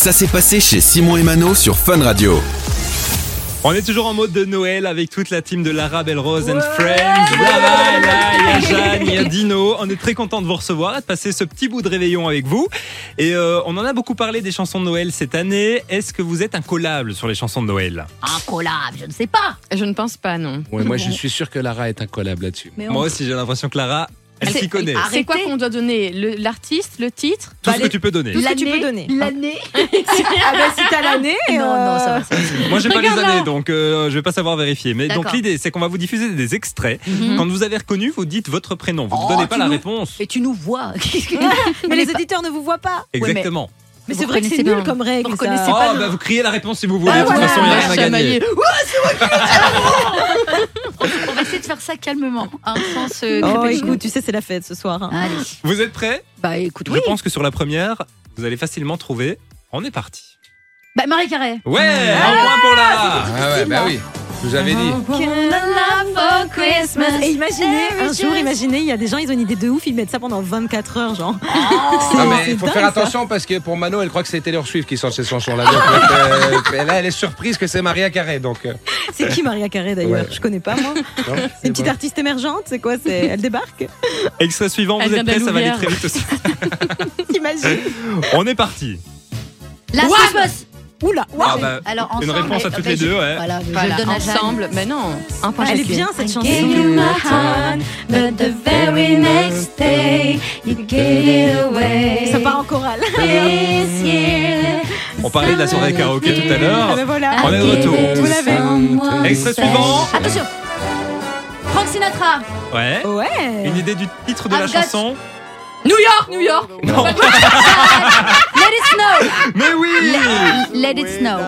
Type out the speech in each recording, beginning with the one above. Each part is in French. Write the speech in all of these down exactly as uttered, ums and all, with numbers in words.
Ça s'est passé chez Simon et Mano sur Fun Radio. On est toujours en mode de Noël avec toute la team de Lara, Belle-Rose and Friends. Voilà, là, il y a Jeanne, il y a Dino. On est très content de vous recevoir et de passer ce petit bout de réveillon avec vous. Et euh, on en a beaucoup parlé des chansons de Noël cette année. Est-ce que vous êtes incollable sur les chansons de Noël? Incollable, je ne sais pas. Je ne pense pas, non. Ouais, moi, je suis sûr que Lara est incollable là-dessus. Mais on- Moi aussi, j'ai l'impression que Lara, elle s'y connaît. Arrêtez. C'est quoi qu'on doit donner? Le- L'artiste, le titre? Tout ce que tu peux donner. Tout ce que tu peux donner. L'année. Ah bah si t'as l'année. Non, euh, non, ça va. Ça va. Moi, j'ai pas les Regarde là. années, donc euh, je vais pas savoir vérifier. Mais donc D'accord. l'idée, c'est qu'on va vous diffuser des extraits. Mhm. Quand vous avez reconnu, vous dites votre prénom. Vous ne Oh, donnez pas tu la nous- réponse. Et tu nous vois. Mais les auditeurs ne vous voient pas. mais- Exactement. Mais Vous c'est vrai que c'est reconnaissez nul pas. comme règle. Vous ça. reconnaissez Oh, pas le- bah vous criez la réponse si vous voulez. Ah, de toute voilà. façon, il n'y a rien à Chamailler. gagner. On va essayer de faire ça calmement, hein, sans se Oh crépusculer. écoute, tu sais c'est la fête ce soir. hein. Allez. Vous êtes prêts? Bah écoute, Je oui. pense que sur la première, vous allez facilement trouver. On est parti. Bah Marie Carré. Ouais, un point pour Lara. Ah ouais, bah oui. Je vous avais dit. Et imaginez, un jour, imaginez, il y a des gens, ils ont une idée de ouf, ils mettent ça pendant vingt-quatre heures, genre. C'est- Ah, mais c'est il faut dingue, faire ça. attention parce que pour Mano, elle croit que c'est Taylor Swift qui sort cette chanson-là. Donc, euh, là, elle est surprise que c'est Maria Carey. Donc, euh, C'est qui Maria Carré d'ailleurs? Ouais. Je connais pas moi. non, C'est une petite bon. artiste émergente, c'est quoi? C'est Elle débarque? Extrait suivant, Elle vous êtes vient prêts? Ça va aller d'Alouvière. très vite aussi. T'imagines? On est parti. La Boss. Oula, Ah waouh. bah, Alors une ensemble, réponse à mais- toutes bah, les je- deux, ouais. Voilà, je Voilà, le donne à Jeanne. ensemble. Mais non, un point Elle est chacune. bien cette chanson. Gave you my heart, but the very next day you gave it away. Ça part en chorale. This year, On parlait de la soirée karaoké tout à Ah l'heure. ben voilà. On est de retour. Vous l'avez. Extrait suivant. Attention. Frank Sinatra. Ouais. Ouais. Une idée du titre de la I've got- chanson? New York, New York. Non. Let it snow. Mais oui. Let it snow.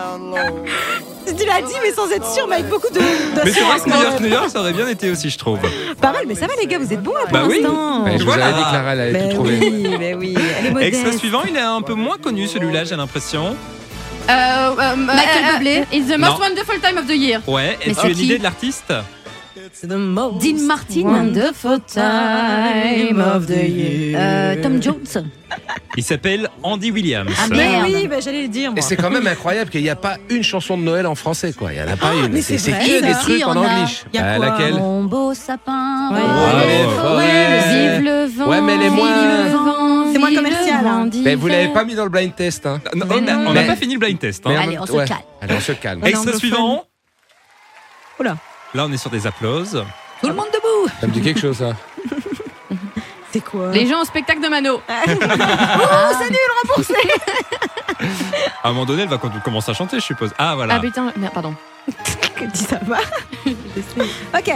Tu l'as dit, mais sans être sûr, mais avec beaucoup de. Mais c'est vrai d'assurance, que New quand York, même. New York, ça aurait bien été aussi, je trouve. Pas mal, mais ça va les gars, vous êtes bons là pour Bah oui. l'instant. Ouais, je vous Voilà. avais dit que Lara, elle allait Mais tout trouver. oui, mais oui. Elle est modeste. Extrait suivant, il est un peu moins connu celui-là, j'ai l'impression. Euh, euh, Michael euh, Bublé. It's the Non. most wonderful time of the year. Ouais, Mais est-ce c'est que une qui idée de l'artiste? C'est the most Dean Martin. wonderful time of the year. Euh, Tom Jones. Il s'appelle Andy Williams. Ah, Mais merde. oui, bah, j'allais le dire moi. Et c'est quand même incroyable qu'il n'y a pas une chanson de Noël en français, quoi. Il n'y en a pas une. mais c'est C'est vrai, que ça. des Si, trucs y en en a. anglais. Y a Ah, quoi? laquelle? Mon beau sapin. Ouais. rose. les forêts. Vive le vent. Ouais, mais elle est vive moins- le vent, C'est moins vive commercial, le hein. vent Mais d'hiver. vous l'avez pas mis dans le blind test, hein. Non, Mais on n'a non. on n'a Mais- pas fini le blind test. hein. Mais en Allez, même- on se ouais. calme. Allez, on se calme. On est Extrait anglophone. suivant. Oula. Là, on est sur des applauses. Tout le monde debout. Ça me dit quelque chose, ça. C'est quoi? Les gens au spectacle de Mano. Oh, c'est nul, remboursé. À un moment donné, elle va com- commencer à chanter, je suppose. Ah, voilà. Ah putain, merde, pardon. Que dis ça va? Ok.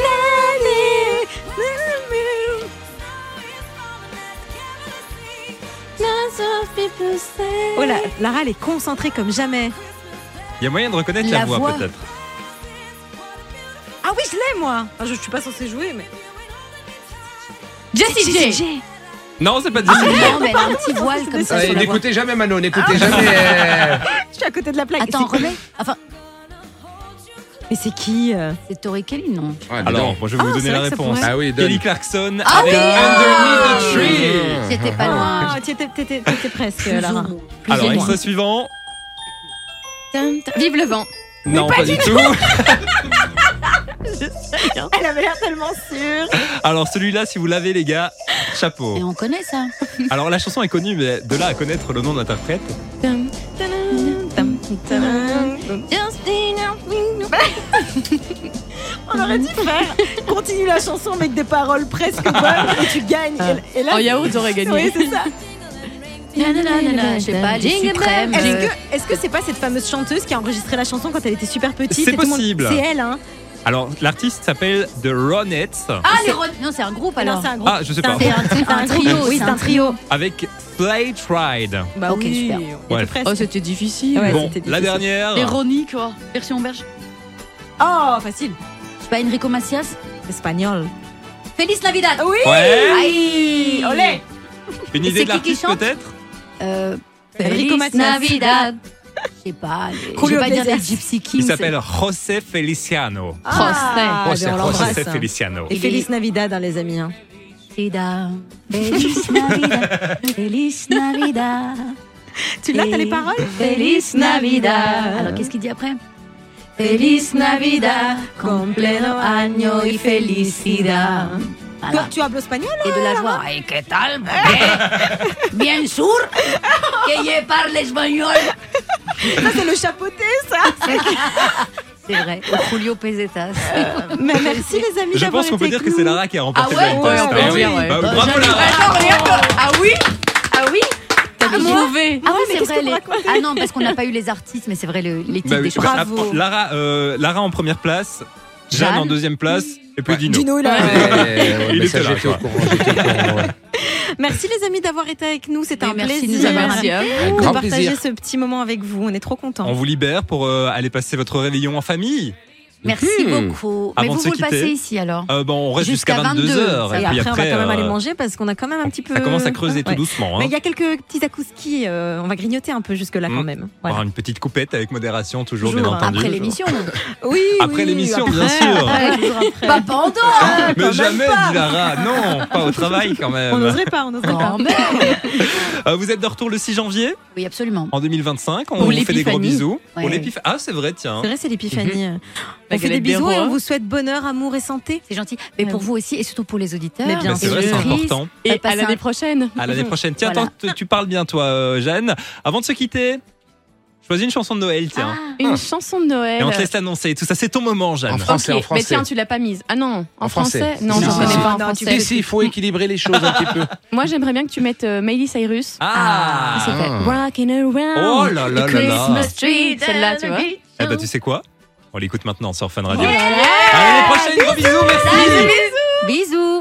Oh là, Lara, elle est concentrée comme jamais. Il y a moyen de reconnaître la, La voix, voix. peut-être. Ah oui, je l'ai moi. Enfin, je, je suis pas censée jouer, mais. Jessie J. Non, c'est pas Ah, Jessie J. non, mais elle a un petit voile comme ça Ouais, sur la voix. N'écoutez jamais Mano, n'écoutez jamais. euh, Je suis à côté de la plaque. Attends, C'est- remets. Enfin, Mais c'est qui euh c'est Tori Kelly, non? ouais, dis Alors, donc. moi, je vais Ah, vous c'est donner la vrai que ça réponse. pourrait. Ah oui, donne. Kelly Clarkson Ah avec oui. Underneath the Tree. J'étais pas loin. Ah, tu étais, t'étais- t'étais presque, Plus Lara. ou moins. Plus Alors, ou moins. extrait suivant. Vive le vent. Non, pas, du tout. Elle avait l'air tellement sûre. Alors, celui-là, si vous l'avez, les gars, chapeau. Et on connaît ça. Alors, la chanson est connue, mais de là à connaître le nom de l'interprète. On aurait dû faire. Continue la chanson avec des paroles presque bonnes et tu gagnes. Et, et là, En yaourt, j'aurais gagné. Oui, c'est ça. Je sais pas, les suprêmes. Est-ce euh, que est-ce que c'est pas cette fameuse chanteuse qui a enregistré la chanson quand elle était super petite C'est et tout le monde- possible. C'est elle, hein. Alors, l'artiste s'appelle The Ronettes. Ah, les Ron- Non, c'est un groupe alors. Non, c'est un groupe. Ah, je sais pas. C'est un, c'est un trio. Oui, c'est un trio. Avec Slate Ride. Bah Ok, oui, super. on était Ouais. presque. Oh, c'était difficile. Ouais, Bon, c'était la difficile. dernière. Véronique, quoi. Version belge. Oh, facile. C'est pas Enrico Macias? Espagnol. Feliz Navidad. Oui. Ouais. Aïe. Olé. Une Et idée c'est de qui qui l'artiste, chante peut-être? Euh, Enrico Feliz Macias. Navidad. Je sais pas. les- Je Julio vais pas dire les Iglesias. Gypsy Kings. Il s'appelle José Feliciano. Ah, José, ben on José l'embrasse. José Feliciano. Et Feliz Navidad, hein, les amis. hein. Navidad. Feliz Navidad. Feliz Navidad. Tu l'as, t'as les paroles? Feliz Navidad. Alors, qu'est-ce qu'il dit après? Feliz Navidad, compleno año y felicidad. Toi, tu hablo espagnol? Et de la joie. Et que tal? Bien sûr que je parle espagnol. Ça, c'est le chapeauté, ça. C'est vrai, au Julio Pesetas. Mais merci les amis Je d'avoir pense qu'on été peut dire avec que c'est nous. Lara qui a remporté Ah ouais, le blind ouais, test. on peut hein. dire, ouais. Bah, Euh, bravo j'allais- Lara. Attends, regarde que- Ah oui? Ah oui? T'as Ah, moi trouvé. Ah Ouais, oui, mais c'est qu'est-ce vrai. que vous les- racontez? Ah non, parce qu'on n'a pas eu les artistes, mais c'est vrai, le- les titres Bah oui, des bah, chansons. Bravo. Lara, euh, Lara en première place, Jeanne, Jeanne. en deuxième place, et puis Ouais. Dino. Dino, il a- Ouais, ouais, Il mais était ça, là, j'étais quoi. au courant, j'étais au courant, ouais. Merci les amis d'avoir été avec nous. C'était Oui, un merci de plaisir nous avoir Merci à vous. Avec de grand partager plaisir. ce petit moment avec vous. On est trop contents. On vous libère pour euh, aller passer votre réveillon en famille. Merci Hmm. beaucoup. Mais Avant vous, de se vous le passez quitter. ici alors? Euh, bon, on reste jusqu'à Jusqu'à vingt-deux heures. Et puis après, on va quand même euh, aller manger parce qu'on a quand même un petit peu. Ça commence à creuser tout Ouais. doucement. Mais Hein. il y a quelques petits akouskis. euh, on va grignoter un peu jusque-là quand Mm. même. Avoir Voilà. une petite coupette avec modération, toujours, Toujours, bien entendu. Après l'émission. Oui, Après oui, l'émission, après, bien sûr. après, toujours après. Pas pendant. Quand Mais même jamais, pas. dit Lara. Non, pas au travail quand On même. n'oserait pas, on n'oserait pas. Quand même. Euh, vous êtes de retour le six janvier Oui, absolument. en deux mille vingt-cinq. On Pour vous fait des gros l'épiphanie. bisous. Ouais. Pour l'épiph- Ah, c'est vrai, tiens. C'est vrai, c'est l'épiphanie. La On fait des galette des bisous et rois. on vous souhaite bonheur, amour et santé. C'est gentil. Mais pour Ouais. vous aussi et surtout pour les auditeurs. Mais bien Mais c'est Et vrai, c'est auditrices. important. Et passer à l'année un- prochaine. À l'année prochaine. Tiens, Voilà. attends, tu- tu parles bien, toi, euh, Jeanne. Avant de se quitter, choisis une chanson de Noël, tiens. Ah, Une chanson de Noël. Et on te laisse l'annoncer. Tout ça, c'est ton moment, Jeanne. En français, Ok, en français. Mais tiens, tu l'as pas mise. Ah non, en, En français. Non, Si, je si, ne si. connais pas en Non, tu français. Si, si, il faut équilibrer les choses un petit peu. Moi, j'aimerais bien que tu mettes euh, Miley Cyrus. Ah, C'est fait Ah. Rockin' around. Oh là là the là là. Christmas tree. Celle-là, tu vois. Eh ben, tu sais quoi? On l'écoute maintenant sur Fun Radio. Yeah. À l'année prochaine, gros bisous, merci. Bisous.